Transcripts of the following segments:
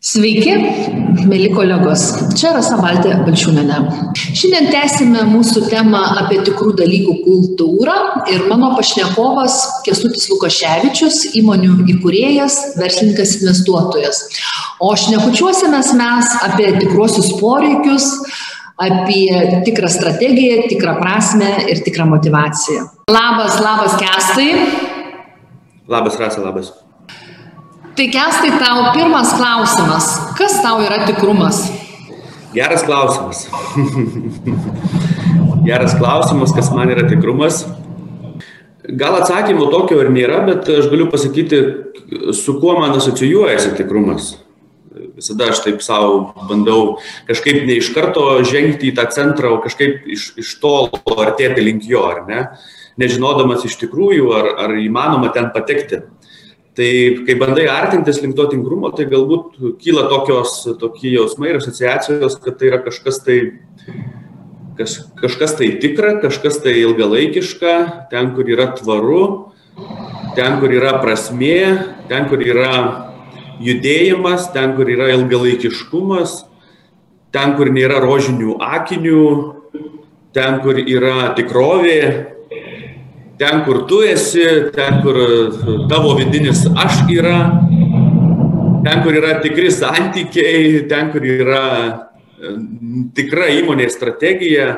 Sveiki, mėly kolegos. Čia Rasa Baltė Balčiūnienė. Šiandien tęsime mūsų temą apie tikrų dalykų kultūrą ir mano pašnekovas Kęstutis Lukoševičius, įmonių įkūrėjas, verslininkas, investuotojas. O šnekučiuosimės mes apie tikruosius poreikius, apie tikrą strategiją, tikrą prasmę ir tikrą motivaciją. Labas Kęstai. Labas Rasa, labas. Tai Kęstai, tau pirmas klausimas. Kas tau yra tikrumas? Geras klausimas. Geras klausimas, kas man yra tikrumas. Gal atsakymo tokio ir nėra, bet aš galiu pasakyti, su kuo man asocijuojasi tikrumas. Visada aš taip savo bandau kažkaip ne iš karto žengti į tą centrą, o kažkaip iš tolo artėti link jo, ar ne? Nežinodamas iš tikrųjų, ar įmanoma ten patekti. Tai kai bandai artintis link to tikrumo, tai galbūt kyla tokie jausmai ir asociacijos, kad tai yra kažkas tai tikra, kažkas tai ilgalaikiška, ten, kur yra tvaru, ten, kur yra prasmė, ten, kur yra judėjimas, ten, kur yra ilgalaikiškumas, ten, kur nėra rožinių akinių, ten, kur yra tikrovė. Ten, kur tu esi, ten, kur tavo vidinis aš yra, ten, kur yra tikri santykiai, ten, kur yra tikra įmonės strategija,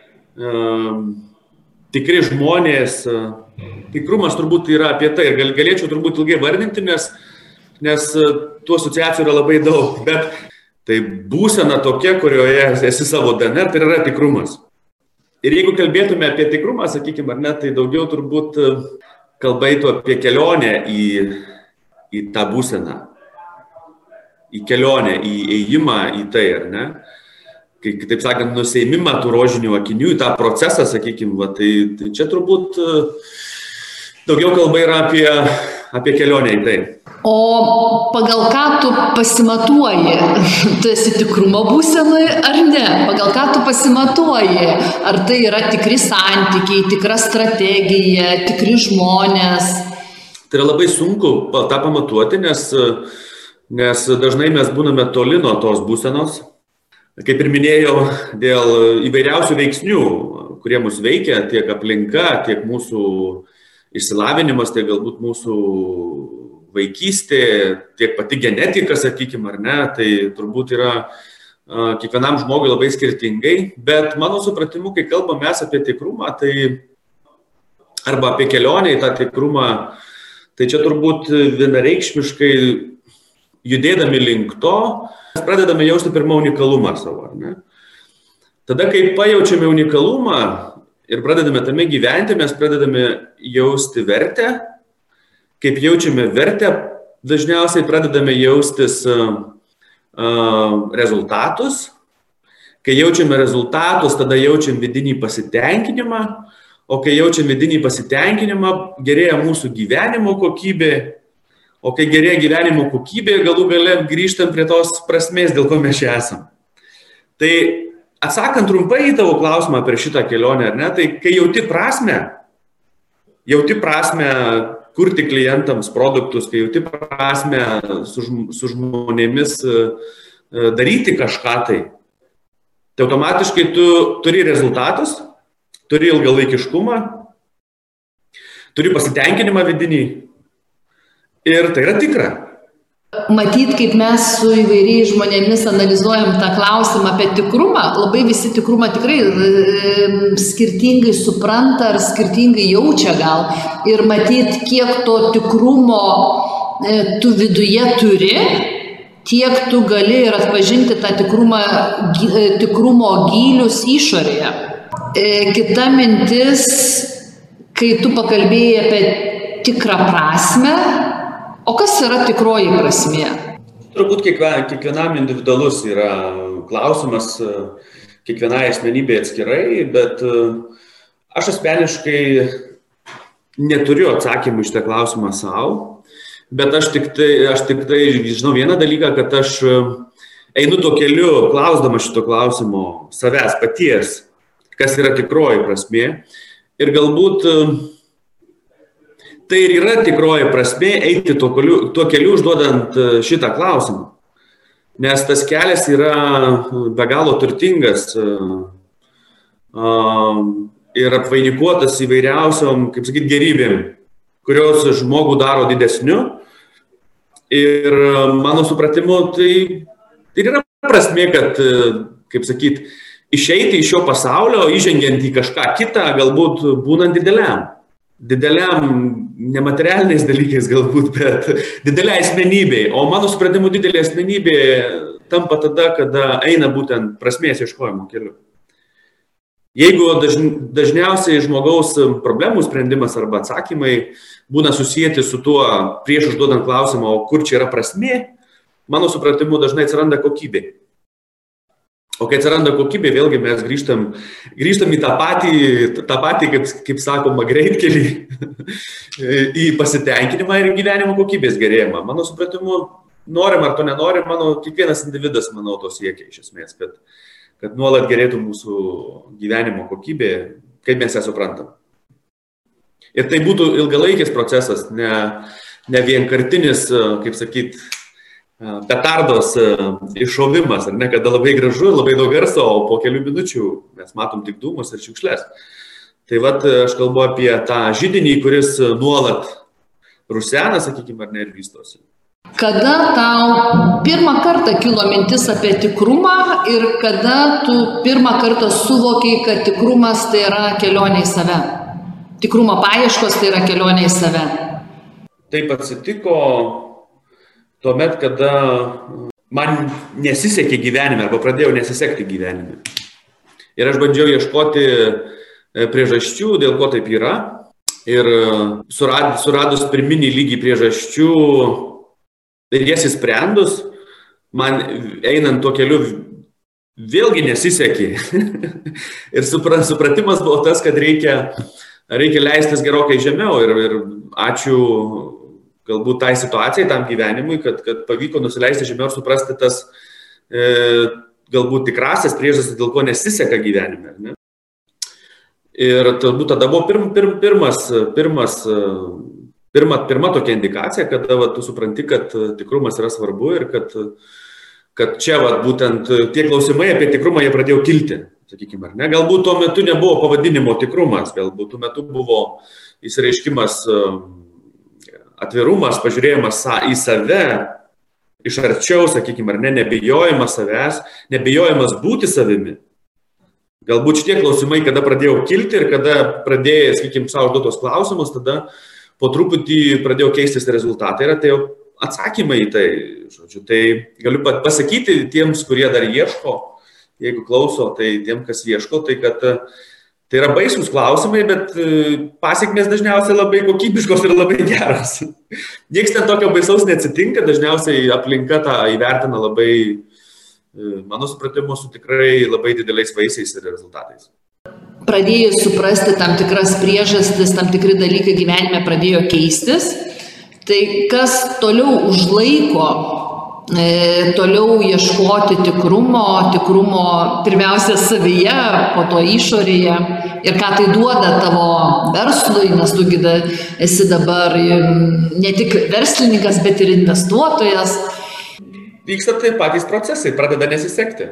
tikri žmonės. Tikrumas turbūt yra apie tai ir galėčiau turbūt ilgai vardinti, nes tų asociacijų yra labai daug, bet tai būsena tokia, kurioje esi savo DNR, tai yra tikrumas. Ir jeigu kalbėtume apie tikrumą, sakykime, ar ne, tai daugiau turbūt kalbėtų apie kelionę į tą būseną, į kelionę, į ėjimą į tai, ar ne? Kitaip sakant, nuseimimą tų rožinių akinių, į tą procesą, sakykime, tai čia turbūt daugiau kalba yra apie kelionę į tai. O pagal ką tu pasimatuoji? Tu esi tikrumo būsenoj ar ne? Pagal ką tu pasimatuoji? Ar tai yra tikri santykiai, tikra strategija, tikri žmonės? Tai yra labai sunku tą pamatuoti, nes dažnai mes būname toli nuo tos būsenos. Kaip ir minėjau, dėl įvairiausių veiksnių, kurie mus veikia, tiek aplinka, tiek mūsų išsilavinimas, tiek galbūt mūsų vaikystė, tiek pati genetika, sakykime, ar ne, tai turbūt yra kiekvienam žmogui labai skirtingai, bet mano supratimu, kai kalbame mes apie tikrumą, tai arba apie kelionę į tą tikrumą, tai čia turbūt vienareikšmiškai judėdami link to, mes pradedame jausti pirmą unikalumą savo, ar ne? Tada, kai pajaučiame unikalumą ir pradedame tame gyventi, mes pradedame jausti vertę. Kaip jaučiame vertę, dažniausiai pradedame jaustis rezultatus. Kai jaučiame rezultatus, tada jaučiam vidinį pasitenkinimą, o kai jaučiam vidinį pasitenkinimą, gerėja mūsų gyvenimo kokybė, o kai gerėja gyvenimo kokybė, galų gale grįžtam prie tos prasmės, dėl ko mes čia esam. Tai atsakant trumpai į tavo klausimą per šitą kelionę, ar ne, tai kai jauti prasmę kurti klientams produktus, kai jauti prasmę su žmonėmis daryti kažką tai automatiškai tu turi rezultatus, turi ilgalaikiškumą, turi pasitenkinimą vidinį ir tai yra tikra. Matyt, kaip mes su įvairiais žmonėmis analizuojam tą klausimą apie tikrumą, labai visi tikrumą tikrai skirtingai supranta ar skirtingai jaučia gal. Ir matyt, kiek to tikrumo tu viduje turi, tiek tu gali ir atpažinti tą tikrumo gylius išorėje. Kita mintis, kai tu pakalbėjai apie tikrą prasmę, o kas yra tikroji prasmė? Turbūt kiekvienam individualus yra klausimas, kiekvienai asmenybė atskirai, bet aš asmeniškai neturiu atsakymų iš tą klausimą savo, bet aš tik tai žinau vieną dalyką, kad aš einu tuo keliu, klausdama šito klausimo savęs paties, kas yra tikroji prasmė ir galbūt tai ir yra tikroji prasmė eiti tuo keliu užduodant šitą klausimą. nes tas kelias yra be galo turtingas ir apvainikuotas įvairiausiom, kaip sakyt, gerybėm, kurios žmogų daro didesniu. Ir mano supratimu, tai yra prasmė, kad, kaip sakyt, išeiti iš šio pasaulio, įžengiant į kažką kitą, galbūt būnant dideliam, nematerialiniais dalykais galbūt, bet didelė asmenybė. O mano supratimu, didelė asmenybė tampa tada, kada eina būtent prasmės ieškojimo keliu. Jeigu dažniausiai žmogaus problemų sprendimas arba atsakymai būna susijęti su tuo prieš užduodant klausimą, o kur čia yra prasmė, mano supratimu dažnai atsiranda kokybė. O kai atsiranda kokybė, vėlgi mes grįžtam į tą patį kaip sakoma, greitkelį, į pasitenkinimą ir gyvenimo kokybės gerėjimą. Mano supratimu, norim ar to nenorim, kiekvienas individas, manau, to siekia iš esmės, kad nuolat gerėtų mūsų gyvenimo kokybė, kaip mes ją suprantam. Ir tai būtų ilgalaikis procesas, ne vienkartinis, kaip sakyt, petardos iššovimas, ar ne, kada labai gražu, labai daug garso, o po kelių minučių mes matom tik dūmus ir šiukšles. Tai vat aš kalbu apie tą židinį, kuris nuolat rusena, sakykime, ar ne, ir vystosi. Kada tau pirmą kartą kilo mintis apie tikrumą ir kada tu pirmą kartą suvokiai, kad tikrumas tai yra kelionė į save? Tikrumo paieškos tai yra kelionė į save. Taip atsitiko tuomet, kada man nesisekė gyvenime arba pradėjau nesisekti gyvenime. Ir aš bandžiau ieškoti priežasčių, dėl ko taip yra. Ir suradus pirminį lygį priežasčių ir jas įsprendus, man einant tuo keliu vėlgi nesisekė. Ir supratimas buvo tas, kad reikia leistis gerokai žemiau. Ir ačiū galbūt tai situacijai, tam gyvenimui, kad pavyko nusileisti žemiau ir suprasti tas galbūt tikrasias priežastis, dėl ko nesiseka gyvenime. Ne? Ir turbūt tada buvo pirma tokia indikacija, kada tu supranti, kad tikrumas yra svarbu ir kad čia būtent tie klausimai apie tikrumą jie pradėjo kilti, sakykime, ar ne? Galbūt tuo metu nebuvo pavadinimo tikrumas, galbūt tuo metu buvo įsireiškimas atvirumas, pažiūrėjimas į save iš arčiau, sakykime, ar ne, nebijojimas savęs, nebijojimas būti savimi. Galbūt šitie klausimai, kada pradėjau kilti ir kada pradėjau, sakykime, savo užduotos klausimus, tada po truputį pradėjau keistis rezultatai ir atėjo atsakymai į tai. Žodžiu, tai galiu pasakyti tiems, kurie dar ieško, jeigu klauso, tai tiem, kas ieško, tai kad tai yra baisus klausimai, bet pasekmės dažniausiai labai kokybiškos ir labai geros. Niekas ten tokio baisaus neatsitinka, dažniausiai aplinka tą įvertina labai, mano supratimu, su tikrai labai dideliais vaisiais ir rezultatais. Pradėjus suprasti tam tikras priežastis, tam tikri dalykai gyvenime pradėjo keistis, tai kas toliau užlaiko, toliau ieškoti tikrumo pirmiausia savyje, po to išorėje ir ką tai duoda tavo verslui, nes tu esi dabar ne tik verslininkas, bet ir investuotojas. Vyksta tai patys procesai, pradeda nesisekti.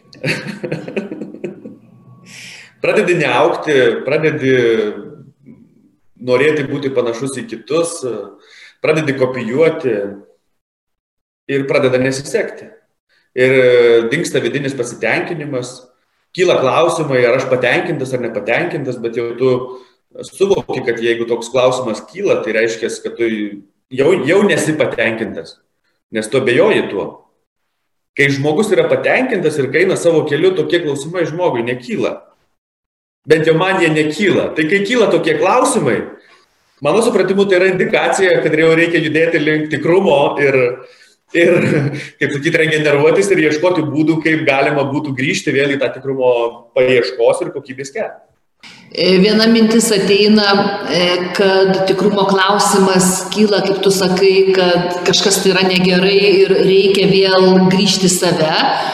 Pradedi neaugti, pradedi norėti būti panašus į kitus, pradedi kopijuoti ir pradeda nesisekti. Ir dingsta vidinis pasitenkinimas, kyla klausimai, ar aš patenkintas ar nepatenkintas, bet jau tu suvoki, kad jeigu toks klausimas kyla, tai reiškia, kad tu jau nesi patenkintas, nes tu abejoji tuo. Kai žmogus yra patenkintas ir kai eina savo keliu, tokie klausimai žmogui nekyla. Bent jau man jie nekyla. Tai kai kyla tokie klausimai, mano supratimu, tai yra indikacija, kad jau reikia judėti link tikrumo ir kaip sakyti, regeneruotis ir ieškoti būdų, kaip galima būtų grįžti vėl į tą tikrumo paieškos ir kokybės kelią. Viena mintis ateina, kad tikrumo klausimas kyla, kaip tu sakai, kad kažkas tai yra negerai ir reikia vėl grįžti į save.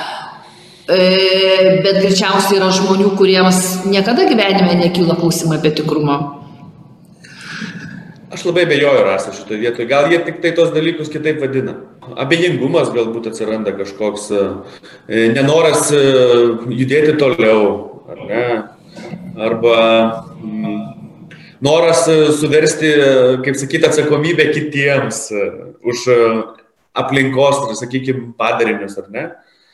Bet greičiausiai yra žmonių, kuriems niekada gyvenime nekyla klausimai apie tikrumą. Aš labai abejoju, Rasa, šitoje vietoje. Gal jie tik tai tos dalykus kitaip vadina. Abejingumas galbūt atsiranda kažkoks, nenoras judėti toliau, ar ne? Arba noras suversti, kaip sakyti, atsakomybę kitiems už aplinkos, sakykime, padarinius, ar ne?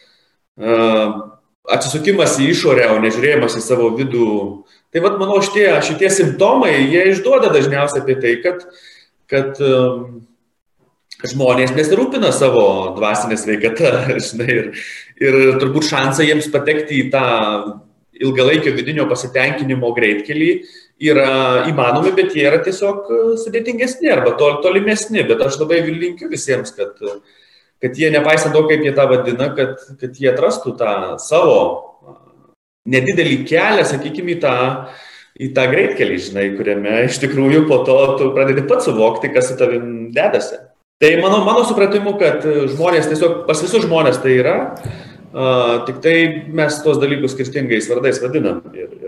Atsisukimas į išorę, o nežiūrėjimas į savo vidų. Tai vat, manau, šitie simptomai, jie išduoda dažniausiai apie tai, kad žmonės nesirūpina savo dvasinę sveikatą, žinai, ir turbūt šansai jiems patekti į tą ilgalaikio vidinio pasitenkinimo greitkelį yra įmanomi, bet jie yra tiesiog sudėtingesni arba tolimesni. Bet aš labai linkiu visiems, kad jie, nepaisant to, kaip jie tą vadina, kad jie atrastų tą savo nedidelį kelią, sakykime, į tą greitkelį, žinai, kuriame iš tikrųjų po to tu pradedi pats suvokti, kas su tavim dedasi. Tai mano supratimu, kad žmonės tiesiog, pas visus žmonės tai yra, tik tai mes tos dalykus skirtingais vardais vadinam.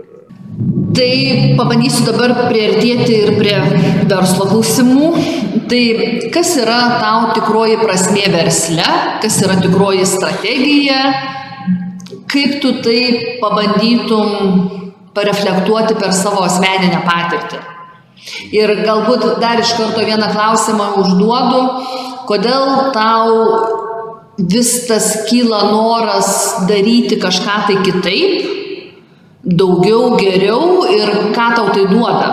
Tai pabandysiu dabar priartėti ir prie verslo klausimų. Tai kas yra tau tikroji prasmė versle, kas yra tikroji strategija, kaip tu tai pabandytum pareflektuoti per savo asmeninę patirtį. Ir galbūt dar iš karto vieną klausimą užduodu, kodėl tau vis tas kyla noras daryti kažką tai kitaip, daugiau, geriau ir ką tau tai duoda?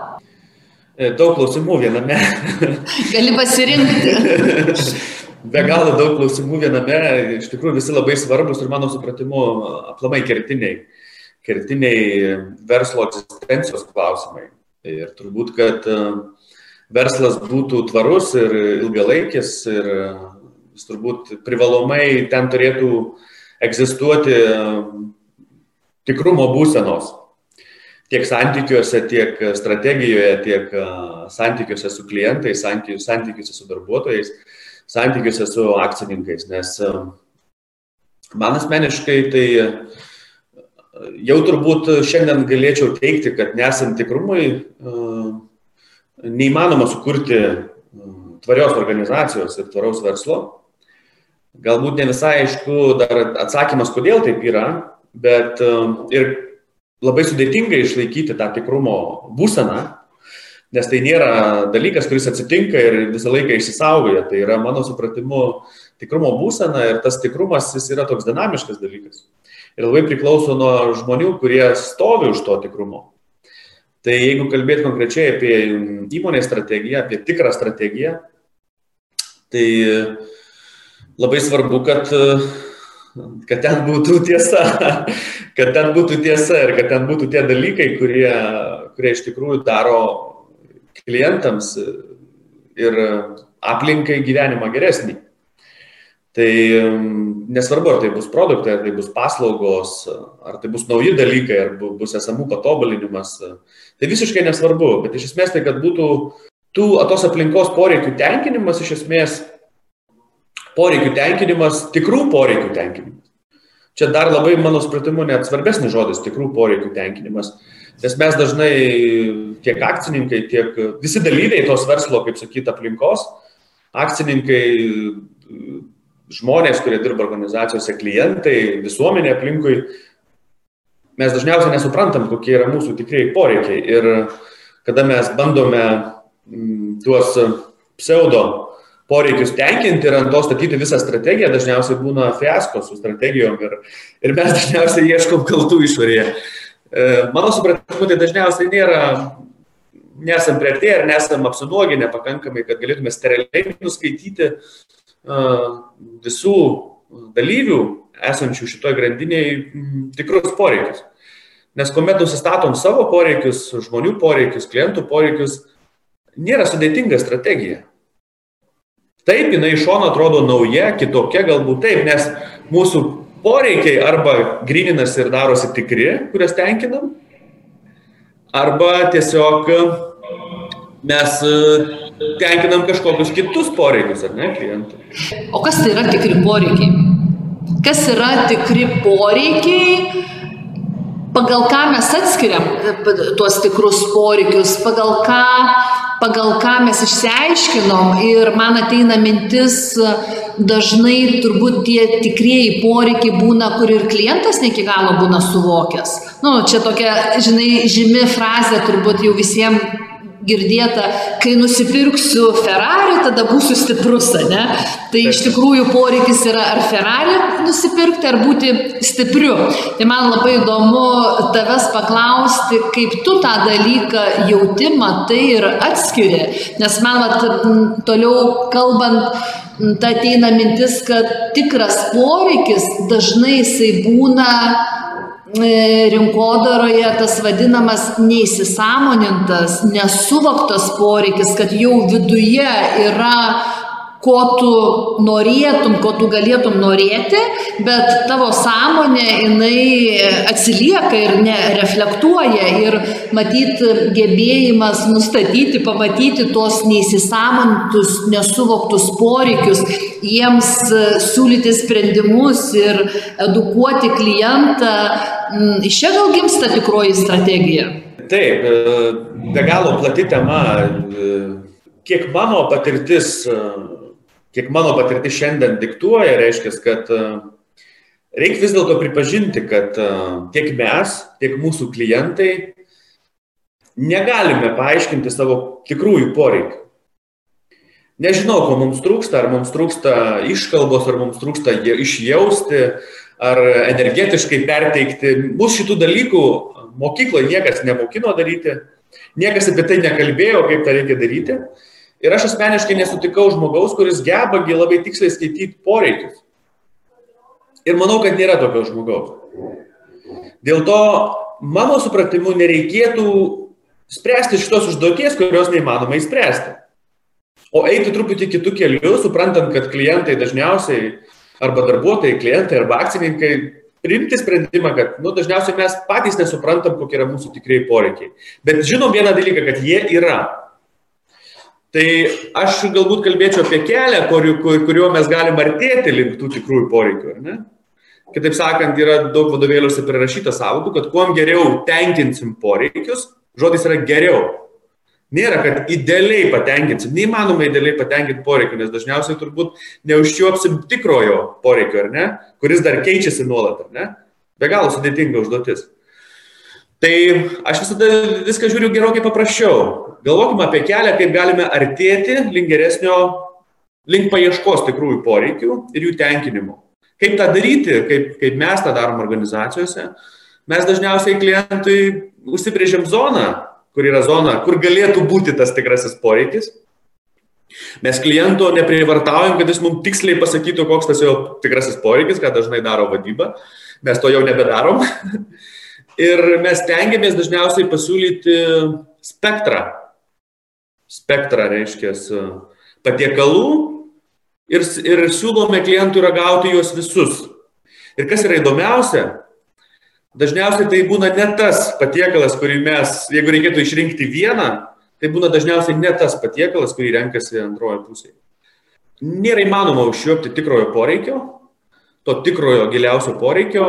Daug klausimų viename. Gali pasirinkti. Be galo daug klausimų viename, iš tikrųjų visi labai svarbus ir mano supratimu aplamai kertiniai verslo egzistencijos klausimai. Ir turbūt, kad verslas būtų tvarus ir ilgalaikis ir jis turbūt privalomai ten turėtų egzistuoti tikrumo būsenos. Tiek santykiuose, tiek strategijoje, tiek santykiuose su klientais, santykiuose su darbuotojais, santykiuose su akcininkais, nes man asmeniškai tai jau turbūt šiandien galėčiau teikti, kad nesant tikrumui neįmanoma sukurti tvarios organizacijos ir tvaraus verslo. Galbūt ne visai aišku dar atsakymas, kodėl taip yra, bet ir labai sudėtinga išlaikyti tą tikrumo būseną, nes tai nėra dalykas, kuris atsitinka ir visą laiką išsisaugoja. Tai yra, mano supratimu, tikrumo būsena ir tas tikrumas jis yra toks dinamiškas dalykas. Ir labai priklauso nuo žmonių, kurie stovi už to tikrumo. Tai jeigu kalbėti konkrečiai apie įmonės strategiją, apie tikrą strategiją, tai labai svarbu, kad ten būtų tiesa, kad ten būtų tiesa ir kad ten būtų tie dalykai, kurie iš tikrųjų daro klientams ir aplinkai gyvenimą geresnį. Tai nesvarbu, ar tai bus produktai, ar tai bus paslaugos, ar tai bus nauji dalykai, ar bus esamų patobulinimas. Tai visiškai nesvarbu, bet iš esmės tai, kad būtų tos aplinkos poreikių tenkinimas, iš esmės poreikių tenkinimas, tikrų poreikių tenkinimas. Čia dar labai, mano supratimu, net svarbesnis žodis, tikrų poreikių tenkinimas. Nes mes dažnai tiek akcininkai, tiek visi dalyviai tos verslo, kaip sakyti, aplinkos, akcininkai, žmonės, kurie dirba organizacijose, klientai, visuomenė aplinkui, mes dažniausiai nesuprantam, kokie yra mūsų tikrieji poreikiai. Ir kada mes bandome tuos pseudo poreikius tenkinti ir ant to statyti visą strategiją, dažniausiai būna fiasko su strategijom ir mes dažniausiai ieškom kaltų išorėje. Mano supratimu, tai dažniausiai nesam priartėję ir nesam apsinuoginę pakankamai, kad galėtume steriliai nuskaityti visų dalyvių esančių šitoje grandinėje tikrus poreikius. Nes kuomet nusistatom savo poreikius, žmonių poreikius, klientų poreikius, nėra sudėtinga strategija. Taip, jinai iš šono atrodo nauja, kitokia galbūt taip, nes mūsų poreikiai arba gryninasi ir darosi tikri, kurias tenkinam, arba tiesiog mes tenkinam kažkokius kitus poreikius, ar ne, klientų. O kas tai yra tikri poreikiai? Kas yra tikri poreikiai pagal ką mes atskiriam tuos tikrus poreikius, pagal ką mes išsiaiškinom ir man ateina mintis, dažnai turbūt tie tikrieji poreikiai būna, kur ir klientas ne iki galo būna suvokęs. Čia tokia, žymi frazė turbūt jau visiems girdėta, kai nusipirksiu Ferrari, tada būsiu stiprus, ne? Tai iš tikrųjų poreikis yra ar Ferrari nusipirkti, ar būti stipriu. Tai man labai įdomu tavęs paklausti, kaip tu tą dalyką jauti, matai ir atskiri. Nes man toliau kalbant, ta ateina mintis, kad tikras poreikis dažnai jisai būna rinkodaroje tas vadinamas neįsisąmonintas, nesuvoktas poreikis, kad jau viduje yra, ko tu norėtum, ko tu galėtum norėti, bet tavo sąmonė jinai atsilieka ir nereflektuoja ir matyt gebėjimas nustatyti, pamatyti tuos neįsisąmonintus, nesuvoktus poreikius, jiems siūlyti sprendimus ir edukuoti klientą. Iš čia gal gimsta tikroji strategija? Taip, be galo plati tema. Kiek mano patirtis šiandien diktuoja, reiškia, kad reikia vis dėlto pripažinti, kad tiek mes, tiek mūsų klientai negalime paaiškinti savo tikrųjų poreikių. Nežinau, ko mums trūksta, ar mums trūksta iškalbos, ar mums trūksta išjausti, ar energetiškai perteikti. Mūsų šitų dalykų mokykloje niekas nemokino daryti, niekas apie tai nekalbėjo, kaip tą reikia daryti. Ir aš asmeniškai nesutikau žmogaus, kuris geba labai tiksliai skaityti poreikius. Ir manau, kad nėra tokio žmogaus. Dėl to, mano supratimu, nereikėtų spręsti šitos užduoties, kurios neįmanoma įspręsti. O eiti truputį kitų kelių, suprantant, kad klientai dažniausiai, arba darbuotojai, klientai, arba akcininkai, priimti sprendimą, kad dažniausiai mes patys nesuprantam, kokie yra mūsų tikrieji poreikiai. Bet žinom vieną dalyką, kad jie yra. Tai aš galbūt kalbėčiau apie kelią, kuriuo mes galim artėti link tų tikrųjų poreikių, ar ne? Kitaip sakant, yra daug vadovėliuose prirašyta sąvokų, kad kuom geriau tenkinsim poreikius, žodis yra geriau. Nėra, kad idealiai patenkinsim, neįmanoma idealiai patenkinti poreikių, nes dažniausiai turbūt neužčiuopsim tikrojo poreikio, ar ne? Kuris dar keičiasi nuolat, ar ne? Be galo sudėtinga užduotis. Tai aš visada viską žiūriu gerokai paprasčiau. Galvokime apie kelią, kaip galime artėti link paieškos tikrųjų poreikių ir jų tenkinimo. Kaip tą daryti, kaip mes tą darom organizacijose, mes dažniausiai klientui užsibrėžiam zoną, kur galėtų būti tas tikrasis poreikis. Mes kliento neprievartaujam, kad jis mums tiksliai pasakytų, koks tas jo tikrasis poreikis, ką dažnai daro vadyba. Mes to jau nebedarom. Ir mes tengiamės dažniausiai pasiūlyti spektrą. Spektrą reiškia patiekalų ir siūlome klientui ragauti juos visus. Ir kas yra įdomiausia, dažniausiai tai būna ne tas patiekalas, kurį mes, jeigu reikėtų išrinkti vieną, tai būna dažniausiai ne tas patiekalas, kurį renkasi antroje pusėje. Nėra įmanoma užčiuopti tikrojo poreikio, to tikrojo giliausio poreikio.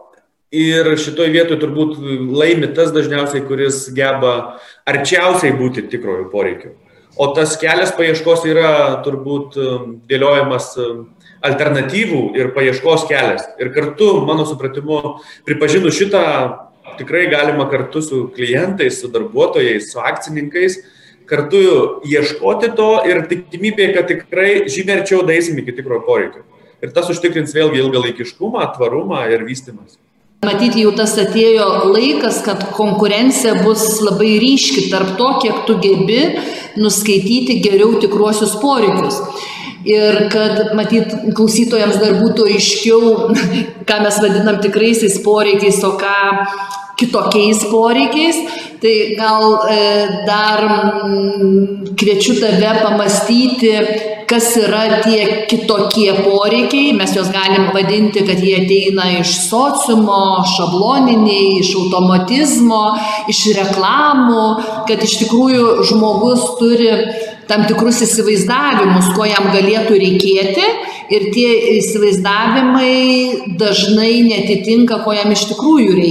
Ir šitoj vietoj turbūt laimi tas dažniausiai, kuris geba arčiausiai būti tikrojo poreikio. O tas kelias paieškos yra turbūt dėliojamas alternatyvų ir paieškos kelias. Ir kartu, mano supratimu, pripažinus šitą, tikrai galima kartu su klientais, su darbuotojais, su akcininkais, kartu ieškoti to ir tikimybė, kad tikrai žymiai arčiau daeisim iki tikrojo poreikio. Ir tas užtikrins vėlgi ilgalaikiškumą, tvarumą ir vystymas. Matyti jau tas atėjo laikas, kad konkurencija bus labai ryški tarp to, kiek tu gebi nuskaityti geriau tikruosius poreikius. Ir kad, matyt, klausytojams dar būtų aiškiau, ką mes vadinam tikraisiais poreikiais, o ką kitokiais poreikiais, tai gal dar kviečiu tave pamastyti, kas yra tie kitokie poreikiai. Mes juos galim vadinti, kad jie ateina iš sociumo, šabloniniai, iš automatizmo, iš reklamų, kad iš tikrųjų žmogus turi tam tikrus įsivaizdavimus, ko jam galėtų reikėti, ir tie įsivaizdavimai dažnai netitinka, ko jam iš tikrųjų reikia.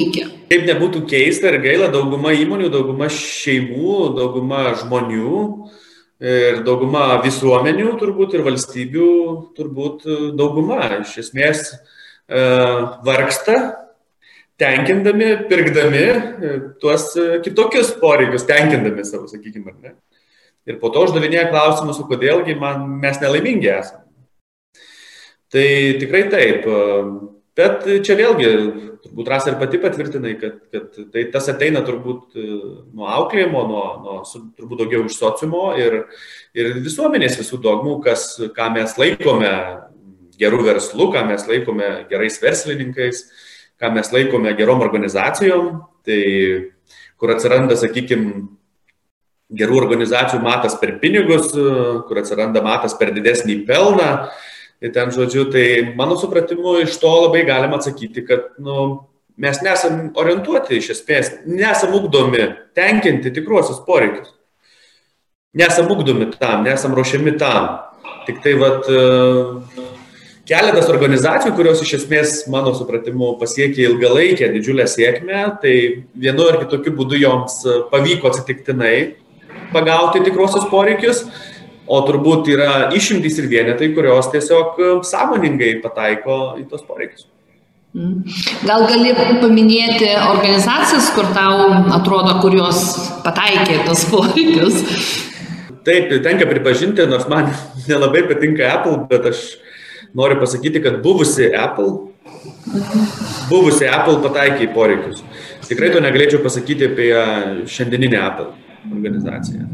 Kaip nebūtų keista ir gaila, dauguma įmonių, dauguma šeimų, dauguma žmonių ir dauguma visuomenių turbūt ir valstybių, turbūt dauguma iš esmės vargsta, tenkindami, pirkdami tuos kitokius poreikius, tenkindami savo, sakykime, ar ne. Ir po to uždavinėja klausimus, kodėlgi mes nelaimingi esame. Tai tikrai taip. Bet čia vėlgi, turbūt Rasa ir pati patvirtinai, kad tai tas ateina turbūt nuo auklėjimo, turbūt daugiau iš sociumo ir visuomenės visų dogmų, ką mes laikome gerų verslų, ką mes laikome gerais verslininkais, ką mes laikome gerom organizacijom, tai kur atsiranda, sakykime, gerų organizacijų matas per pinigus, kur atsiranda matas per didesnį pelną. Ir ten, žodžiu, tai mano supratimu iš to labai galima atsakyti, kad mes nesam orientuoti iš esmės, nesam ugdomi tenkinti tikruosius poreikius. Nesam ugdomi tam, nesam ruošiami tam. Tik tai keletas organizacijų, kurios iš esmės, mano supratimu, pasiekė ilgalaikę didžiulę sėkmę, tai vienu ar kitokiu būdu joms pavyko atsitiktinai pagauti tikruosius poreikius. O turbūt yra išimtys ir vienetai, kurios tiesiog sąmoningai pataiko į tos poreikius. Gal gali paminėti organizacijas, kur tau atrodo, kurios pataikė tos poreikius? Taip, tenka pripažinti, nors man nelabai patinka Apple, bet aš noriu pasakyti, kad buvusi Apple pataikė į poreikius. Tikrai to negalėčiau pasakyti apie šiandieninę Apple organizaciją.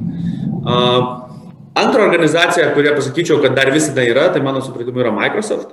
Antra organizacija, kurią pasakyčiau, kad dar visada yra, tai mano supratimu yra Microsoft.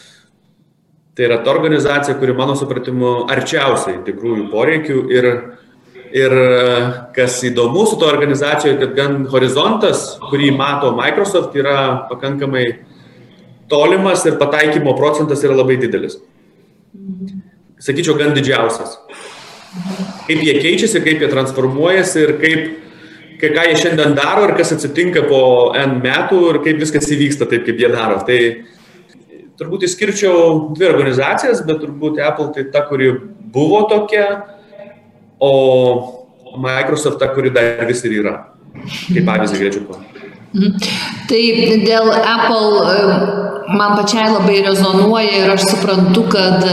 Tai yra ta organizacija, kuri mano supratimu arčiausiai tikrųjų poreikių ir kas įdomu su to organizacijoje, kad gan horizontas, kurį mato Microsoft, yra pakankamai tolimas ir pataikymo procentas yra labai didelis. Sakyčiau, gan didžiausias. Kaip jie keičiasi, kaip jie transformuojasi ir ką jie šiandien daro ir kas atsitinka po N metų ir kaip viskas įvyksta taip, kaip jie daro. Tai turbūt išskirčiau dvi organizacijas, bet turbūt Apple tai ta, kuri buvo tokia, o Microsoft ta, kuri dar vis ir yra. Kaip pavyzdį galėčiau pamatyti. Tai dėl Apple man pačiai labai rezonuoja ir aš suprantu, kad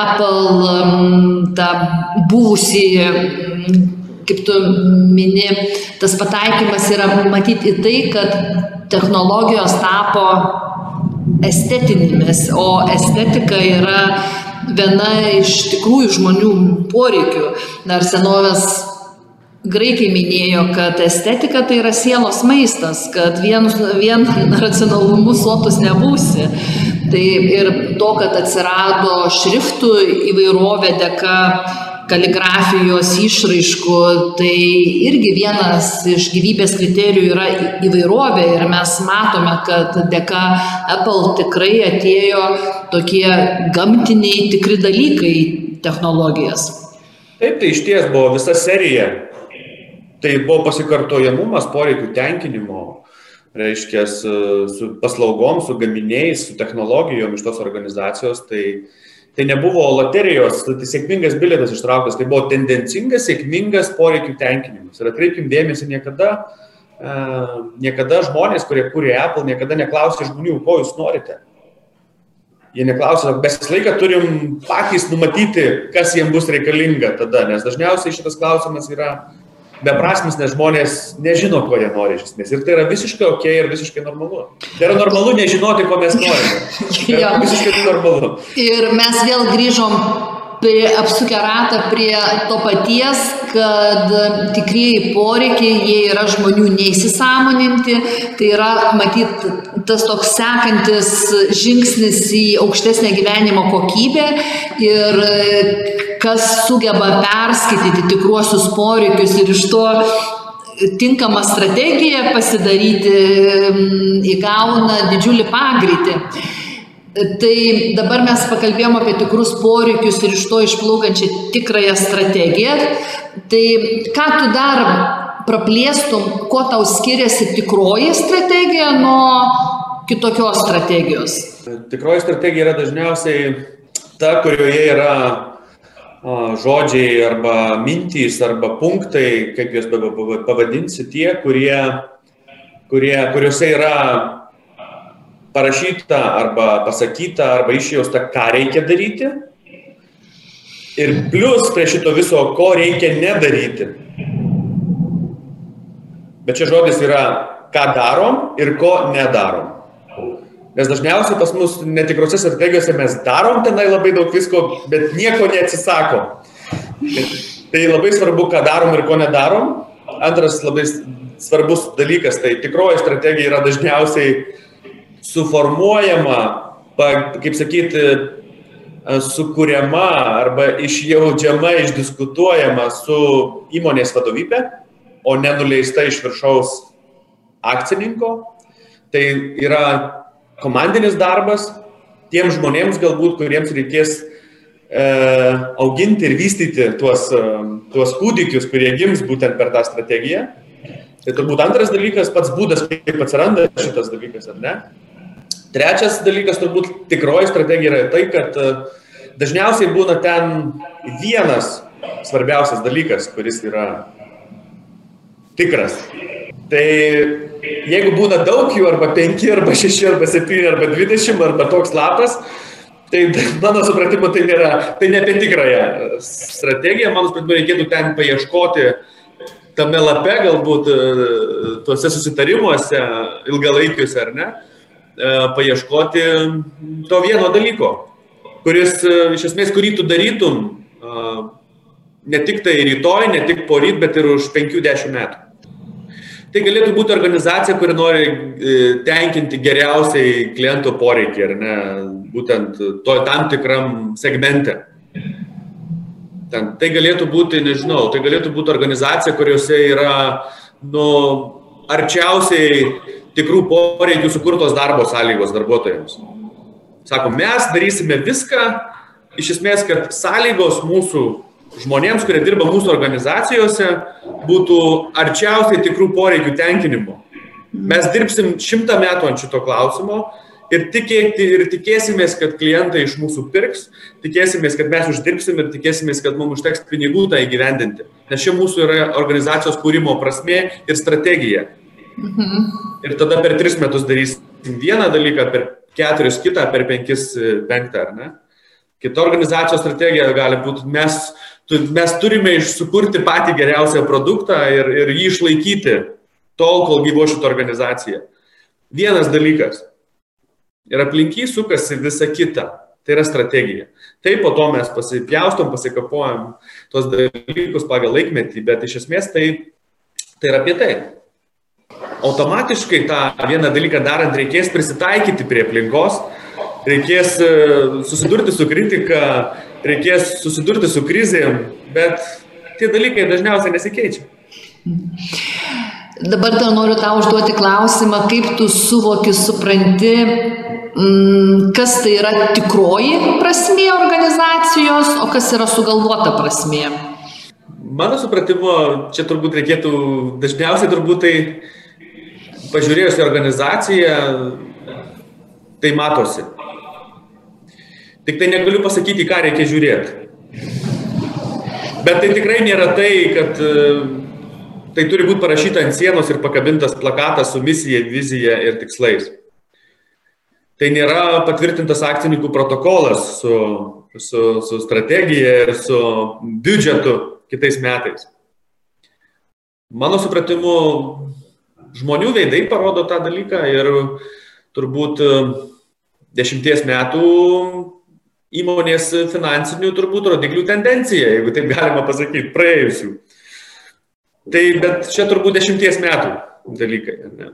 Apple ta buvusi, kaip tu mini, tas pataikymas yra matyti į tai, kad technologijos tapo estetinėmis, o estetika yra viena iš tikrųjų žmonių poreikių. Dar senovės graikai minėjo, kad estetika tai yra sielos maistas, kad vien racionalumu sotus nebūsi. Tai ir to, kad atsirado šriftų įvairovė dėka kaligrafijos išraiškų, tai irgi vienas iš gyvybės kriterijų yra įvairovė ir mes matome, kad dėka Apple tikrai atėjo tokie gamtiniai tikri dalykai į technologijas. Taip, tai išties buvo visa serija. Tai buvo pasikartojamumas poreikių tenkinimo, reiškia, su paslaugom, su gaminiais, su technologijom iš tos organizacijos. Tai nebuvo loterijos, tai sėkmingas bilietas ištrauktas, tai buvo tendencingas, sėkmingas poreikių tenkinimas. Ir atkreipkim dėmesį, niekada žmonės, kurie kūrė Apple, niekada neklausė žmonių, ko jūs norite. Jie neklausė, mes visą laiką turim patys numatyti, kas jiems bus reikalinga tada, nes dažniausiai šitas klausimas yra beprasmis, nes žmonės nežino, ko jie nori iš esmės. Ir tai yra visiškai ok ir visiškai normalu. Tai yra normalu nežinoti, ko mes norime. Tai yra visiškai normalu. Ir mes vėl grįžom apsukę ratą prie to paties, kad tikrieji poreikiai, jie yra žmonių neįsisąmoninti. Tai yra, matyt, tas toks sekantis žingsnis į aukštesnę gyvenimo kokybę ir kas sugeba perskaityti tikruosius poreikius ir iš to tinkamą strategiją pasidaryti, įgauna didžiulį pagreitį. Tai dabar mes pakalbėjom apie tikrus poreikius ir iš to išplaukiančią tikrąją strategiją. Tai ką tu dar praplėstum, kuo tau skiriasi tikroji strategija nuo kitokios strategijos? Tikroji strategija yra dažniausiai ta, kurioje yra žodžiai arba mintys arba punktai, kaip juos pavadinsi, tie, kuriuose yra parašyta arba pasakyta arba išjausta, ką reikia daryti. Ir plus prie šito viso, ko reikia nedaryti. Bet čia žodis yra, ką darom ir ko nedarom. Nes dažniausiai pas mus netikrose strategijose mes darom tenai labai daug visko, bet nieko neatsisakom. Tai labai svarbu, ką darom ir ko nedarom. Antras labai svarbus dalykas, tai tikroji strategija yra dažniausiai suformuojama, kaip sakyti, sukuriama arba išjaudžiama, išdiskutuojama su įmonės vadovybė, o nenuleista iš viršaus akcininko. Tai yra komandinis darbas tiems žmonėms galbūt, kuriems reikės auginti ir vystyti tuos kūdikius, kurie gims būtent per tą strategiją. Tai turbūt antras dalykas, pats būdas, kaip atsiranda šitas dalykas, ar ne? Trečias dalykas, turbūt tikroji strategija yra tai, kad dažniausiai būna ten vienas svarbiausias dalykas, kuris yra tikras. Tai jeigu būna daug jų, arba 5, arba 6, arba 7, arba 20, arba toks lapas, tai mano supratimu tai ne apie tikrąją strategiją. Mano supratimu reikėtų ten paieškoti tame lape, galbūt tuose susitarimuose ilgalaikiuose, ar ne, paieškoti to vieno dalyko, kuris iš esmės, kurį tu darytum ne tik tai rytoj, ne tik poryt, bet ir už 5-10 metų. Tai galėtų būti organizacija, kuri nori tenkinti geriausiai kliento poreikį, ar ne, būtent tam tikram segmente. Tai galėtų būti, nežinau, tai galėtų būti organizacija, kuriuose yra arčiausiai tikrų poreikių sukurtos darbo sąlygos darbuotojams. Sakom, mes darysime viską, iš esmės, kad sąlygos mūsų žmonėms, kurie dirba mūsų organizacijose, būtų arčiausiai tikrų poreikių tenkinimo. Mes dirbsim 100 metų ant šito klausimo ir tikėsimės, kad klientai iš mūsų pirks, tikėsimės, kad mes uždirbsim ir tikėsimės, kad mums užteks pinigų tą įgyvendinti. Nes čia mūsų yra organizacijos kūrimo prasmė ir strategija. Ir tada per 3 metus darysim vieną dalyką, per 4 kitą, per 5 penktą, ar ne? Kita organizacijos strategija gali būti, mes turime sukurti patį geriausią produktą ir jį išlaikyti tol, kol gyvo šitą organizaciją. Vienas dalykas. Ir aplink jį sukasi visa kita. Tai yra strategija. Taip, po to mes pasipjaustom, pasikapuojam tos dalykus pagal laikmetį, bet iš esmės tai yra apie tai. Automatiškai tą vieną dalyką darant reikės prisitaikyti prie aplinkos, reikės susidurti su kritika, reikės susidurti su krizėm, bet tie dalykai dažniausiai nesikeičia. Dabar noriu tau užduoti klausimą, kaip tu suvoki, supranti, kas tai yra tikroji prasmė organizacijos, o kas yra sugalvota prasmė? Mano supratimu, čia turbūt reikėtų dažniausiai turbūt tai pažiūrėjus į organizaciją, tai matosi. Tik tai negaliu pasakyti, ką reikia žiūrėti. Bet tai tikrai nėra tai, kad tai turi būti parašyta ant sienos ir pakabintas plakatas su misija, vizija ir tikslais. Tai nėra patvirtintas akcininkų protokolas su strategija ir su biudžetu kitais metais. Mano supratimu, žmonių veidai parodo tą dalyką ir turbūt 10 metų įmonės finansinių turbūt rodiklių tendencija, jeigu taip galima pasakyti, praėjusių. Tai bet čia turbūt 10 metų dalykai. Ne?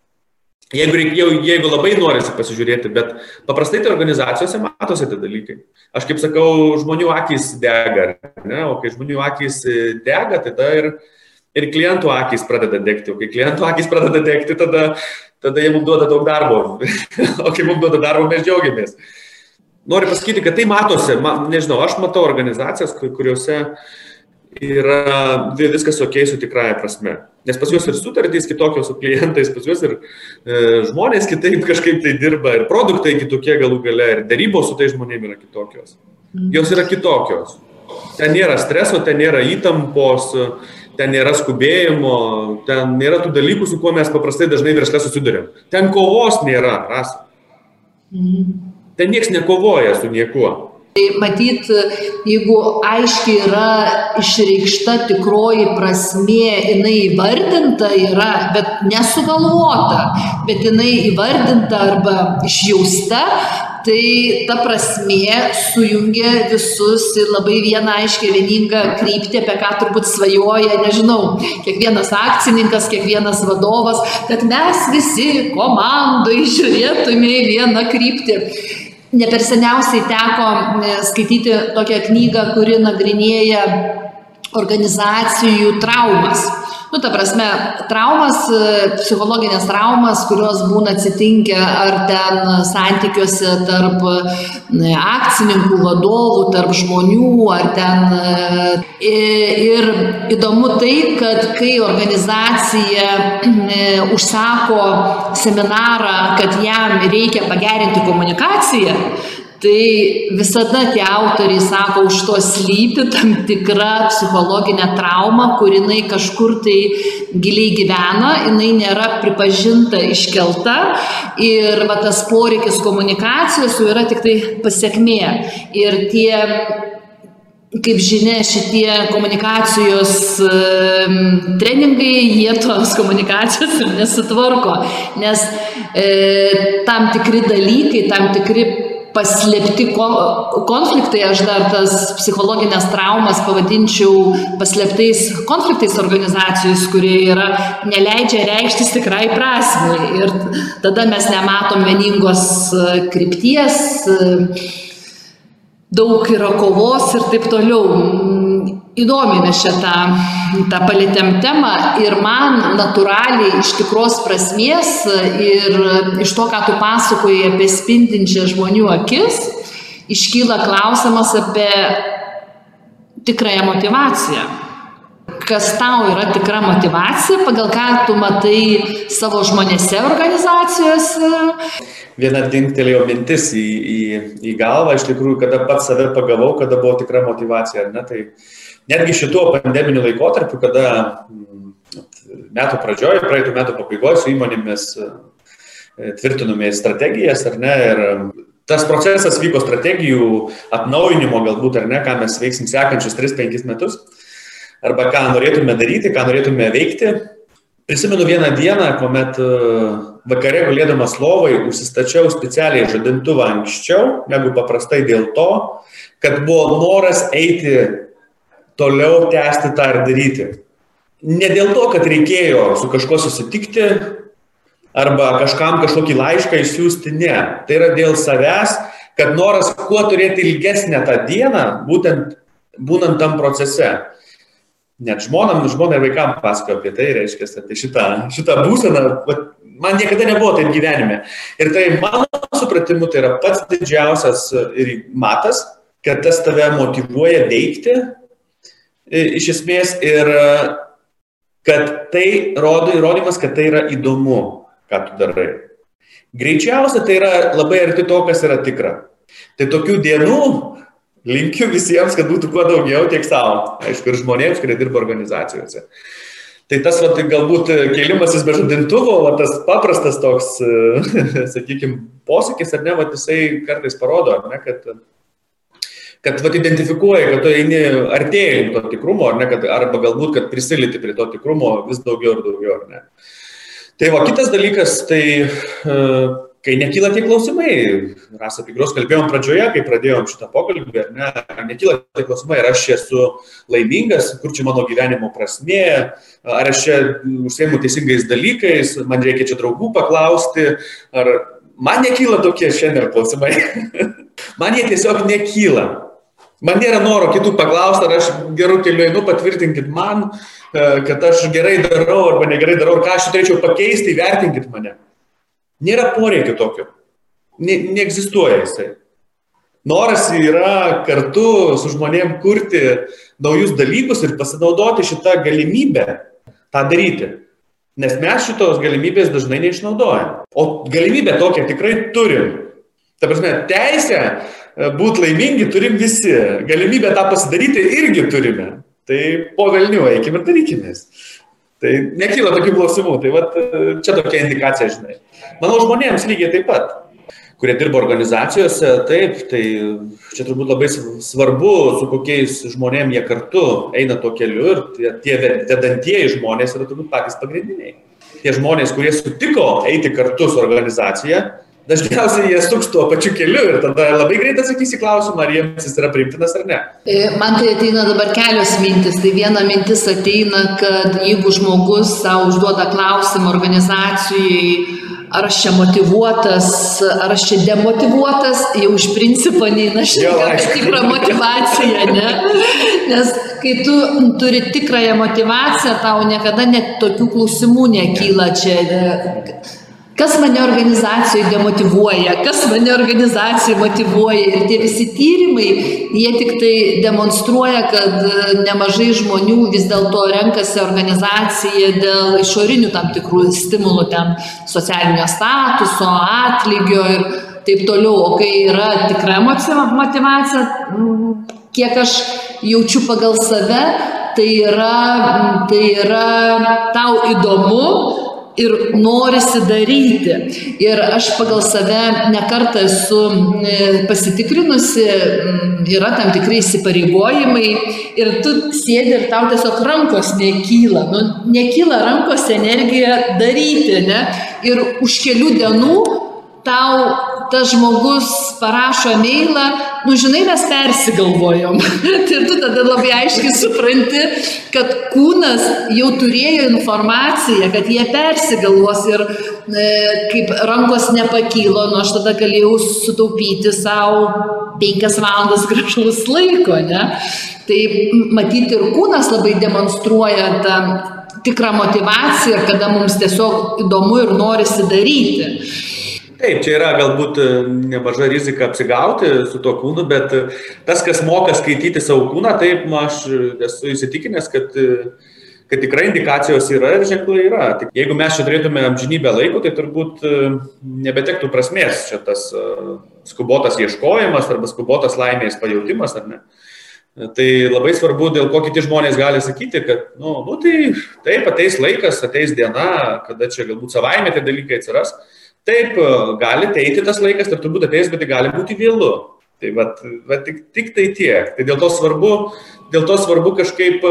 Jeigu labai norisi pasižiūrėti, bet paprastai tai organizacijose matosi tie dalykai. Aš kaip sakau, žmonių akys dega, ne? O kai žmonių akys dega, tada ir klientų akys pradeda degti. O kai klientų akys pradeda degti, tada jie mums duoda daug darbo. O kai mums duoda darbo, mes džiaugiamės. Noriu pasakyti, kad tai matosi. Nežinau, aš matau organizacijas, kuriuose yra viskas ok su tikrąja prasme. Nes pas juos ir sutartys kitokios su klientais, pas juos ir žmonės kitaip kažkaip tai dirba, ir produktai kitokie galų gale, ir darybos su tai žmonėmis yra kitokios. Jos yra kitokios. Ten nėra streso, ten nėra įtampos, ten nėra skubėjimo, ten nėra tų dalykų, su kuo mes paprastai dažnai versle susidurėm. Ten kovos nėra, Rasa. Ten nieks nekovoja su niekuo. Tai matyt, jeigu aiškiai yra išreikšta tikroji prasmė, jinai įvardinta yra, bet nesugalvota, bet jinai įvardinta arba išjausta, tai ta prasmė sujungia visus į labai vieną aiškiai vieningą kryptį, apie ką turbūt svajoja, nežinau, kiekvienas akcininkas, kiekvienas vadovas, kad mes visi komandai žiūrėtume į vieną kryptį. Ne per seniausiai teko skaityti tokią knygą, kuri nagrinėja organizacijų traumas. Ta prasme, traumas, psichologinės traumas, kurios būna atsitinkę ar ten santykiuose tarp akcininkų, vadovų, tarp žmonių, ar ten. Ir įdomu tai, kad kai organizacija užsako seminarą, kad jam reikia pagerinti komunikaciją, tai visada tie autoriai sako, už to slypi tam tikra psichologinė trauma, kur jinai kažkur tai giliai gyvena, jinai nėra pripažinta, iškelta ir va, tas poreikis komunikacijos jau yra tik tai pasekmė. Ir tie, kaip žinia, šitie komunikacijos treningai, jie tos komunikacijos ir nesutvarko, nes tam tikri dalykai, tam tikri paslėpti konfliktai, aš dar tas psichologinės traumas pavadinčiau paslėptais konfliktais organizacijos, kurie yra neleidžia reikštis tikrai prasmei. Ir tada mes nematom vieningos krypties, daug yra kovos ir taip toliau. Įdomiai mes čia tą palėtėm temą ir man natūraliai iš tikros prasmės ir iš to, ką tu pasakoji apie spindinčią žmonių akis, iškyla klausimas apie tikrąją motivaciją. Kas tau yra tikra motivacija, pagal ką tu matai savo žmonėse organizacijose? Viena dingtelėjo mintis į galvą, iš tikrųjų, kada pats save pagavau, kada buvo tikra motivacija, ar ne, tai netgi šituo pandeminiu laikotarpiu, kada metų pradžioje, praeitų metų pabaigoje su įmonėmis tvirtinome strategijas, ar ne, ir tas procesas vyko strategijų atnaujinimo galbūt, ar ne, ką mes veiksim sekančius 3-5 metus, arba ką norėtume daryti, ką norėtume veikti. Prisimenu vieną dieną, kuomet vakare gulėdamas lovai užsistačiau specialiai žadintuvą anksčiau, negu paprastai dėl to, kad buvo noras eiti toliau tęsti tą ir daryti. Ne dėl to, kad reikėjo su kažkuo susitikti arba kažkam kažkokį laišką išsiųsti, ne. Tai yra dėl savęs, kad noras kuo turėti ilgesnę tą dieną, būtent būnant tam procese. Net žmonai ir vaikam pasakoju apie tai, reiškia, apie šitą būseną, man niekada nebuvo taip gyvenime. Ir tai mano supratimu tai yra pats didžiausias ir matas, kad tas tave motyvuoja veikti, iš esmės, ir kad tai rodo įrodymas, kad tai yra įdomu, ką tu darai. Greičiausia, tai yra labai arti to, kas yra tikra. Tai tokių dienų linkiu visiems, kad būtų kuo daugiau, tiek savo, aišku, ir žmonėms, kurie dirba organizacijose. Tai tas, galbūt, kėlimasis be žadintuvo, tas paprastas toks, sakykime, posakis, ar ne, jisai kartais parodo, ar ne, kad identifikuoja, kad tu eini artėjai to tikrumo, ar ne, arba galbūt, kad prisiliti prie to tikrumo vis daugiau ir daugiau, ar ne. Tai kitas dalykas, tai kai nekyla tie klausimai, Rasa, apie kuriuos kalbėjom pradžioje, kai pradėjom šitą pokalbį, ar ne, nekyla tie klausimai, ar aš esu laimingas, kur čia mano gyvenimo prasmė, ar aš čia užsiimu teisingais dalykais, man reikia čia draugų paklausti, ar man nekyla tokie šiandien klausimai. Man jie tiesiog nekyla. Man nėra noro kitų paklausti, ar aš gerų keliu einu, patvirtinkit man, kad aš gerai darau arba negerai darau, ir ką aš turėčiau pakeisti, įvertinkit mane. Nėra poreikio tokio. Neegzistuoja jisai. Noras yra kartu su žmonėm kurti naujus dalykus ir pasinaudoti šitą galimybę tą daryti. Nes mes šitos galimybės dažnai neišnaudojam. O galimybę tokią tikrai turim. Ta prasme, teisę būti laimingi turim visi. Galimybę tą pasidaryti irgi turime. Tai po velnių eikim ir darykimės. Tai nekyla tokių klausimų. Tai vat, čia tokia indikacija, žinai. Manau, žmonėms lygiai taip pat, kurie dirba organizacijose, taip, tai čia turbūt labai svarbu, su kokiais žmonėm jie kartu eina tuo keliu ir tie vedantieji žmonės yra turbūt patys pagrindiniai. Tie žmonės, kurie sutiko eiti kartu su organizacija, dažniausiai jie stuks tuo pačiu keliu ir tada labai greitai atsakysi klausimą, ar jiems jis yra priimtinas ar ne. Man tai ateina dabar kelios mintis. Tai viena mintis ateina, kad jeigu žmogus savo užduoda klausimą organizacijai, ar aš čia motyvuotas, ar aš čia demotyvuotas, jau iš principo neina šneka apie tikrą motyvaciją, ne? Nes kai tu turi tikrąją motyvaciją, tau niekada net tokių klausimų nekyla čia. Kas mane organizacijoje demotyvuoja, kas mane organizacijoje motyvuoja. Ir tie visi tyrimai, jie tik tai demonstruoja, kad nemažai žmonių vis dėlto renkasi organizaciją dėl išorinių tam tikrų stimulų, ten socialinio statuso, atlygio ir taip toliau. O kai yra tikra motyvacija, kiek aš jaučiu pagal save, tai yra tau įdomu ir norisi daryti. Ir aš pagal save nekartą esu pasitikrinusi, yra tam tikrai įsipareigojimai ir tu sėdi ir tau tiesiog rankos nekyla. Nekyla rankos energija daryti, ne? Ir už kelių dienų tau tas žmogus parašo mailą, žinai, mes persigalvojom. Ir tu tada labai aiškiai supranti, kad kūnas jau turėjo informaciją, kad jie persigalvos ir kaip rankos nepakylo, aš tada galėjau sutaupyti savo 5 valandas gražaus laiko, ne? Tai matyti ir kūnas labai demonstruoja tą tikrą motyvaciją, kada mums tiesiog įdomu ir norisi daryti. Taip, čia yra galbūt nemaža rizika apsigauti su tuo kūnu, bet tas, kas moka skaityti savo kūną, taip, aš esu įsitikinęs, kad tikrai indikacijos yra ir ženklai yra. Tik jeigu mes čia turėtume amžinybę laiko, tai turbūt nebetektų prasmės čia tas skubotas ieškojimas arba skubotas laimės pajautimas, ar ne? Tai labai svarbu, dėl ko kiti žmonės gali sakyti, kad, tai taip, ateis laikas, ateis diena, kada čia galbūt savaime tie dalykai atsiras. Taip, gali ateiti tas laikas ir turbūt ateis, bet tai gali būti vėlu. Tai tik tai tiek. Tai dėl to svarbu kažkaip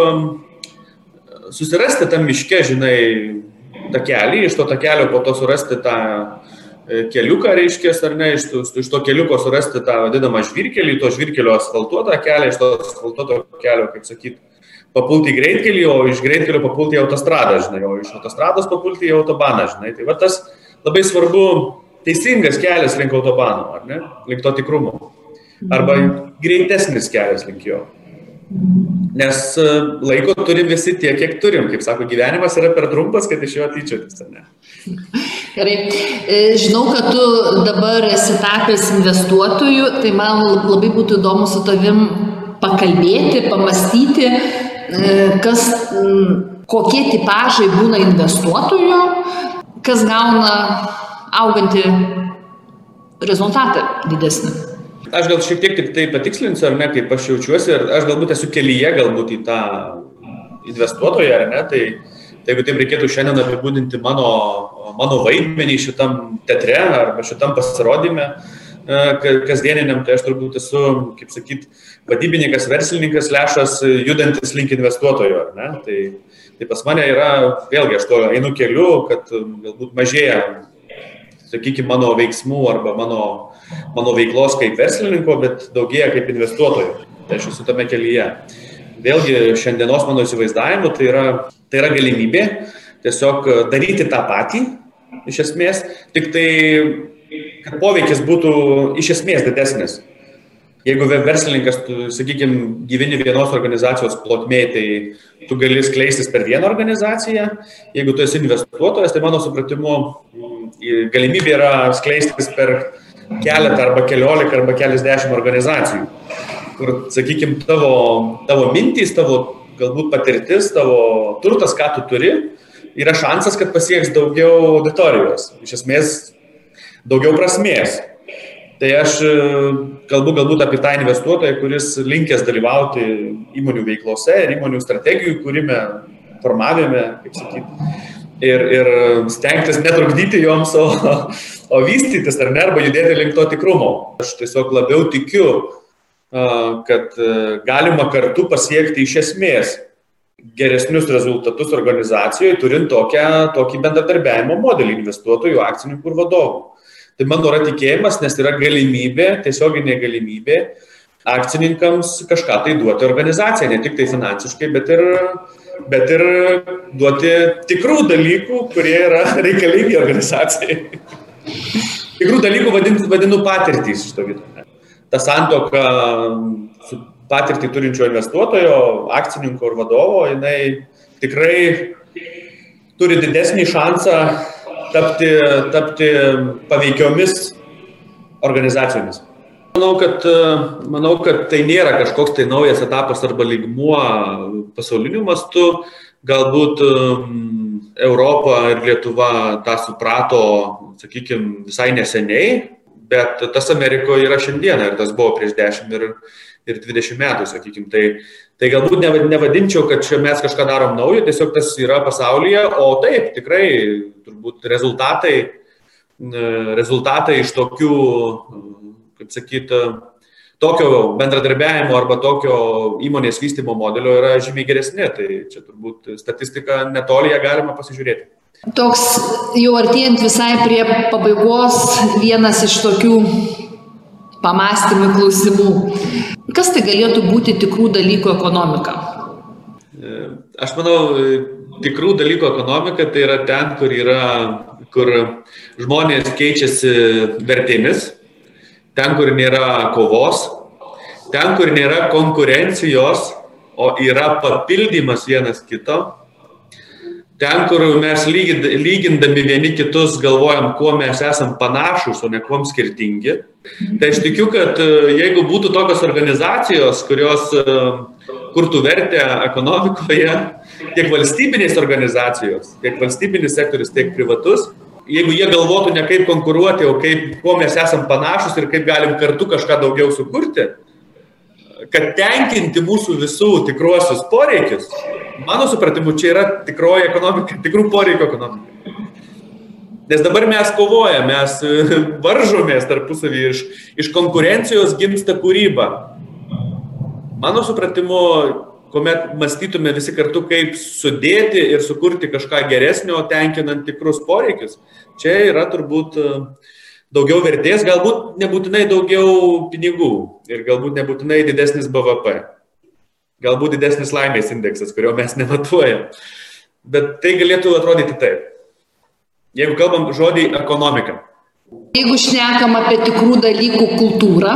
susirasti tam miške, žinai, takelį, iš to takelio po to surasti tą keliuką, reiškės, ar ne, iš to keliuko surasti tą vadinamą žvyrkelį, to žvyrkelio asfaltuotą kelią, iš to asfaltuoto kelio, kaip sakyt, papulti į greitkelį, o iš greitkelio papulti į autostradą, žinai, o iš autostrados papulti į autobaną, žinai. Tai tas labai svarbu teisingas kelias link autobano, ar ne? Link to tikrumo. Arba greitesnis kelias link jo. Nes laiko turim visi tiek, kiek turim. Kaip sako, gyvenimas yra per trumpas, kad iš jo tyčiotis, ar ne? Gerai. Žinau, kad tu dabar esi tapęs investuotoju, tai man labai būtų įdomu su tavim pakalbėti, pamastyti, kokie tipažai būna investuotojų, kas gauna augantį rezultatą didesnį. Aš gal šiek tiek tik tai patikslinsiu, ar ne, kaip aš jaučiuosi, ir aš galbūt esu kelyje galbūt į tą investuotoją, ar ne, tai jeigu taip reikėtų šiandien apibūdinti mano vaidmenį šitam teatre arba šitam pasirodyme kasdieniniam, tai aš turbūt esu, kaip sakyt, vadybininkas, verslininkas, lešas judantis link investuotojo, ar ne, tai pas mane yra, vėlgi, aš to einu keliu, kad galbūt mažėja, sakykime, mano veiksmų arba mano veiklos kaip verslininko, bet daugėja kaip investuotojo. Tai aš esu tame kelyje. Vėlgi, šiandienos mano įsivaizdavimu, tai yra galimybė tiesiog daryti tą patį, iš esmės, tik tai, kad poveikis būtų iš esmės didesnis. Jeigu verslininkas, sakykime, gyveni vienos organizacijos plotmėje, tai tu gali skleistis per vieną organizaciją. Jeigu tu esi investuotojas, tai mano supratimu galimybė yra skleistis per keletą arba keliolika arba keliasdešimt organizacijų. Kur, sakykime, tavo mintys, tavo galbūt patirtis, tavo turtas, ką tu turi, yra šansas, kad pasieks daugiau auditorijos. Iš esmės, daugiau prasmės. Tai aš kalbu galbūt apie tą investuotoją, kuris linkęs dalyvauti įmonių veiklose ir įmonių strategijų kūrime, formavime, kaip sakyti, ir stengtis netrukdyti joms, o vystytis ar ne, arba judėti link to tikrumo. Aš tiesiog labiau tikiu, kad galima kartu pasiekti iš esmės geresnius rezultatus organizacijoje, turint tokį bendradarbiavimo modelį investuotojų, akcininkų ir vadovų. Tai mano yra tikėjimas, nes yra galimybė, tiesioginė galimybė akcininkams kažką tai duoti organizacijai, ne tik tai finansiškai, bet ir duoti tikrų dalykų, kurie yra reikalingi organizacijai. Tikrų dalykų vadinu patirtys iš to vidurio. Ta santuoka su patirtį turinčio investuotojo, akcininko ir vadovo, jinai tikrai turi didesnį šansą tapti paveikiomis organizacijomis. Manau, kad tai nėra kažkoks tai naujas etapas arba lygmuo pasauliniu mastu. Galbūt Europa ir Lietuva tą suprato, sakykime, visai neseniai, bet tas Amerikoje yra šiandieną ir tas buvo prieš 10 ir 20 metų, sakykime. Tai galbūt nevadinčiau, kad čia mes kažką darom naujo, tiesiog tas yra pasaulyje, o taip, tikrai turbūt rezultatai iš tokių, kaip sakyti, tokio bendradarbiavimo arba tokio įmonės vystymo modelio yra žymiai geresni. Tai čia turbūt statistika netoli ją galima pasižiūrėti. Toks jau artėjant visai prie pabaigos vienas iš tokių pamąstymų, klausimų. Kas tai galėtų būti tikrų dalykų ekonomika? Aš manau, tikrų dalykų ekonomika tai yra ten, kur žmonės keičiasi vertėmis, ten, kur nėra kovos, ten, kur nėra konkurencijos, o yra papildymas vienas kito, ten, kur mes lygindami vieni kitus galvojam, kuo mes esam panašus, o ne kuom skirtingi. Tai aš tikiu, kad jeigu būtų tokios organizacijos, kurios kurtų vertę ekonomikoje, tiek valstybinės organizacijos, tiek valstybinis sektorius, tiek privatus, jeigu jie galvotų ne kaip konkuruoti, o kuo mes esam panašus ir kaip galim kartu kažką daugiau sukurti, kad tenkinti mūsų visų tikruosius poreikius, mano supratimu, čia yra tikroji ekonomika, tikrų poreikių ekonomika. Nes dabar mes kovojame, mes varžomės tarpusavį, iš konkurencijos gimsta kūryba. Mano supratimu, kuomet mąstytume visi kartu, kaip sudėti ir sukurti kažką geresnio, tenkinant tikrus poreikius, čia yra turbūt daugiau vertės, galbūt nebūtinai daugiau pinigų ir galbūt nebūtinai didesnis BVP. Galbūt didesnis laimės indeksas, kurio mes nematuojam. Bet tai galėtų atrodyti taip. Jeigu kalbam žodį ekonomika. Jeigu šnekam apie tikrų dalykų kultūrą.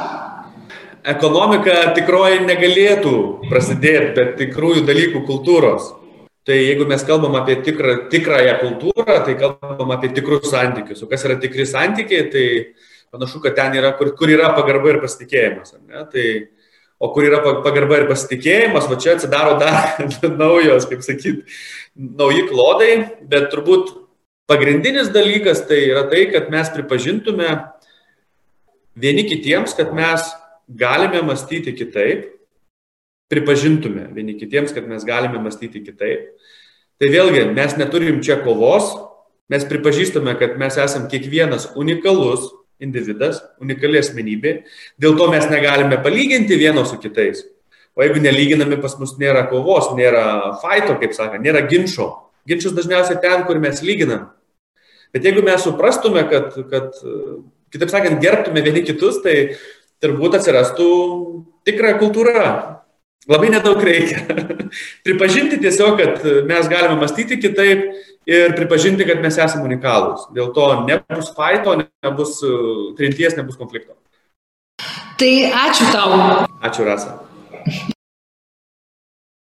Ekonomika tikroji negalėtų prasidėti be tikrųjų dalykų kultūros. Tai jeigu mes kalbam apie tikrąją kultūrą, tai kalbam apie tikrus santykius. O kas yra tikri santykiai, tai panašu, kad ten yra, kur yra pagarba ir pasitikėjimas. O kur yra pagarba ir pasitikėjimas, va čia atsidaro dar naujos, kaip sakyti, nauji klodai, bet turbūt pagrindinis dalykas tai yra tai, kad mes pripažintume vieni kitiems, kad mes galime mąstyti kitaip, pripažintume vieni kitiems, kad mes galime mąstyti kitaip. Tai vėlgi, mes neturim čia kovos, mes pripažįstame, kad mes esam kiekvienas unikalus individas, unikali asmenybė, dėl to mes negalime palyginti vieno su kitais. O jeigu nelyginami, pas mus nėra kovos, nėra fighto, kaip sakė, nėra ginčo. Ginčius dažniausiai ten, kur mes lyginam. Bet jeigu mes suprastume, kad kitaip sakant, gerbtume vieni kitus, tai turbūt atsirastų tikra kultūra. Labai nedaug reikia. Pripažinti tiesiog, kad mes galime mąstyti kitaip ir pripažinti, kad mes esame unikalūs. Dėl to nebus fighto, nebus trinties, nebus konflikto. Tai ačiū tau. Ačiū, Rasa.